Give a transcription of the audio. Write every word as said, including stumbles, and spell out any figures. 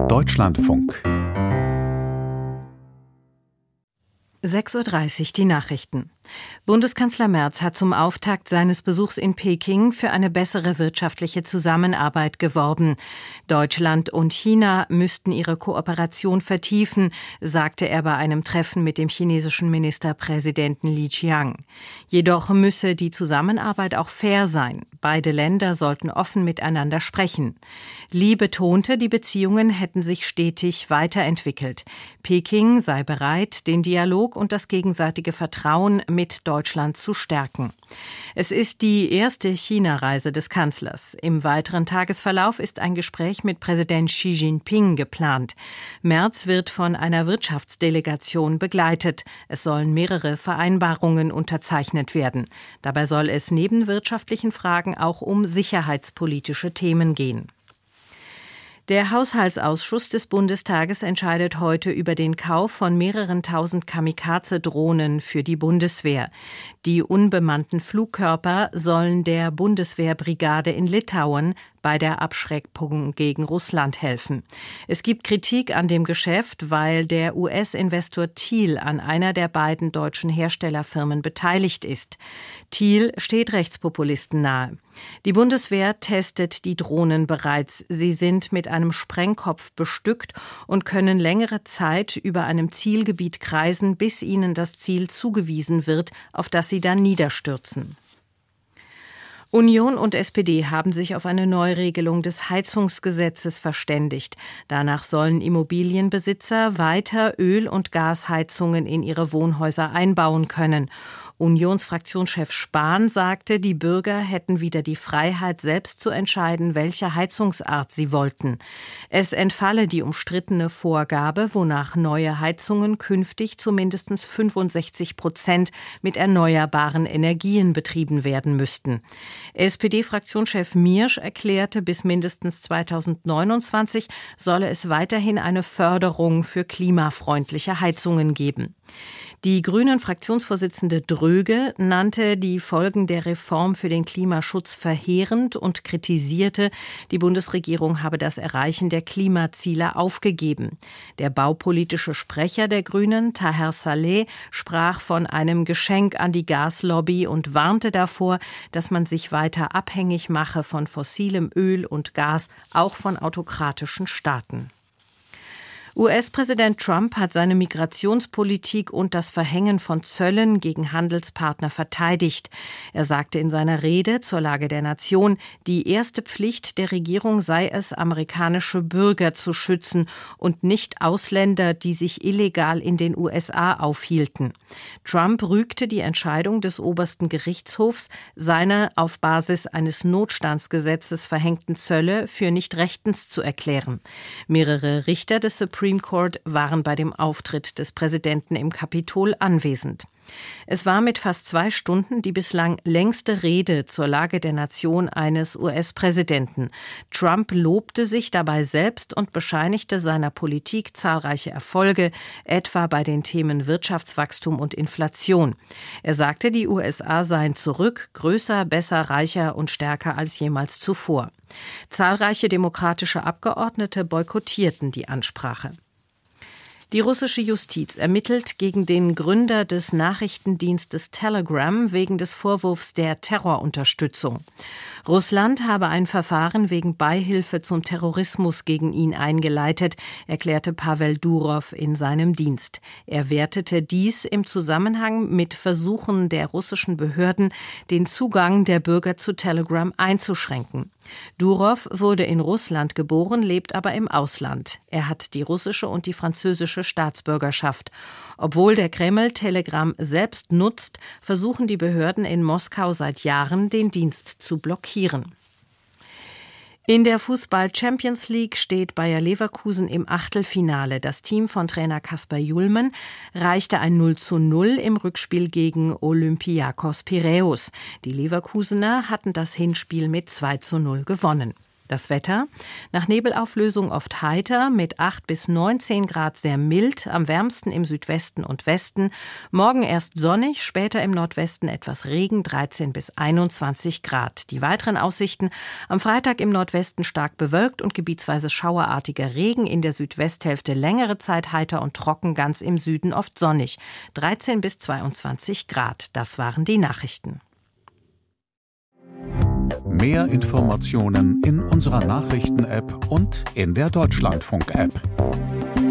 Deutschlandfunk. sechs Uhr dreißig, die Nachrichten. Bundeskanzler Merz hat zum Auftakt seines Besuchs in Peking für eine bessere wirtschaftliche Zusammenarbeit geworben. Deutschland und China müssten ihre Kooperation vertiefen, sagte er bei einem Treffen mit dem chinesischen Ministerpräsidenten Li Qiang. Jedoch müsse die Zusammenarbeit auch fair sein. Beide Länder sollten offen miteinander sprechen. Li betonte, die Beziehungen hätten sich stetig weiterentwickelt. Peking sei bereit, den Dialog und das gegenseitige Vertrauen mit Deutschland zu stärken. Es ist die erste China-Reise des Kanzlers. Im weiteren Tagesverlauf ist ein Gespräch mit Präsident Xi Jinping geplant. Merz wird von einer Wirtschaftsdelegation begleitet. Es sollen mehrere Vereinbarungen unterzeichnet werden. Dabei soll es neben wirtschaftlichen Fragen auch um sicherheitspolitische Themen gehen. Der Haushaltsausschuss des Bundestages entscheidet heute über den Kauf von mehreren tausend Kamikaze-Drohnen für die Bundeswehr. Die unbemannten Flugkörper sollen der Bundeswehrbrigade in Litauen bei der Abschreckung gegen Russland helfen. Es gibt Kritik an dem Geschäft, weil der U S-Investor Thiel an einer der beiden deutschen Herstellerfirmen beteiligt ist. Thiel steht Rechtspopulisten nahe. Die Bundeswehr testet die Drohnen bereits. Sie sind mit einem Sprengkopf bestückt und können längere Zeit über einem Zielgebiet kreisen, bis ihnen das Ziel zugewiesen wird, auf das sie dann niederstürzen. Union und S P D haben sich auf eine Neuregelung des Heizungsgesetzes verständigt. Danach sollen Immobilienbesitzer weiter Öl- und Gasheizungen in ihre Wohnhäuser einbauen können. Unionsfraktionschef Spahn sagte, die Bürger hätten wieder die Freiheit, selbst zu entscheiden, welche Heizungsart sie wollten. Es entfalle die umstrittene Vorgabe, wonach neue Heizungen künftig zu mindestens fünfundsechzig Prozent mit erneuerbaren Energien betrieben werden müssten. S P D-Fraktionschef Miersch erklärte, bis mindestens zweitausendneunundzwanzig solle es weiterhin eine Förderung für klimafreundliche Heizungen geben. Die Grünen-Fraktionsvorsitzende Dröge nannte die Folgen der Reform für den Klimaschutz verheerend und kritisierte, die Bundesregierung habe das Erreichen der Klimaziele aufgegeben. Der baupolitische Sprecher der Grünen, Taher Saleh, sprach von einem Geschenk an die Gaslobby und warnte davor, dass man sich weiter abhängig mache von fossilem Öl und Gas, auch von autokratischen Staaten. U S-Präsident Trump hat seine Migrationspolitik und das Verhängen von Zöllen gegen Handelspartner verteidigt. Er sagte in seiner Rede zur Lage der Nation, die erste Pflicht der Regierung sei es, amerikanische Bürger zu schützen und nicht Ausländer, die sich illegal in den U S A aufhielten. Trump rügte die Entscheidung des obersten Gerichtshofs, seine auf Basis eines Notstandsgesetzes verhängten Zölle für nicht rechtens zu erklären. Mehrere Richter des Supreme Court waren bei dem Auftritt des Präsidenten im Kapitol anwesend. Es war mit fast zwei Stunden die bislang längste Rede zur Lage der Nation eines U S-Präsidenten. Trump lobte sich dabei selbst und bescheinigte seiner Politik zahlreiche Erfolge, etwa bei den Themen Wirtschaftswachstum und Inflation. Er sagte, die U S A seien zurück, größer, besser, reicher und stärker als jemals zuvor. Zahlreiche demokratische Abgeordnete boykottierten die Ansprache. Die russische Justiz ermittelt gegen den Gründer des Nachrichtendienstes Telegram wegen des Vorwurfs der Terrorunterstützung. Russland habe ein Verfahren wegen Beihilfe zum Terrorismus gegen ihn eingeleitet, erklärte Pawel Durov in seinem Dienst. Er wertete dies im Zusammenhang mit Versuchen der russischen Behörden, den Zugang der Bürger zu Telegram einzuschränken. Durov wurde in Russland geboren, lebt aber im Ausland. Er hat die russische und die französische Staatsbürgerschaft. Obwohl der Kreml Telegram selbst nutzt, versuchen die Behörden in Moskau seit Jahren, den Dienst zu blockieren. In der Fußball-Champions League steht Bayer Leverkusen im Achtelfinale. Das Team von Trainer Kasper Julmen reichte ein null zu null im Rückspiel gegen Olympiakos Piräus. Die Leverkusener hatten das Hinspiel mit zwei zu null gewonnen. Das Wetter: Nach Nebelauflösung oft heiter, mit acht bis neunzehn Grad sehr mild, am wärmsten im Südwesten und Westen. Morgen erst sonnig, später im Nordwesten etwas Regen, dreizehn bis einundzwanzig Grad. Die weiteren Aussichten: am Freitag im Nordwesten stark bewölkt und gebietsweise schauerartiger Regen, in der Südwesthälfte längere Zeit heiter und trocken, ganz im Süden oft sonnig, dreizehn bis zweiundzwanzig Grad. Das waren die Nachrichten. Mehr Informationen in unserer Nachrichten-App und in der Deutschlandfunk-App.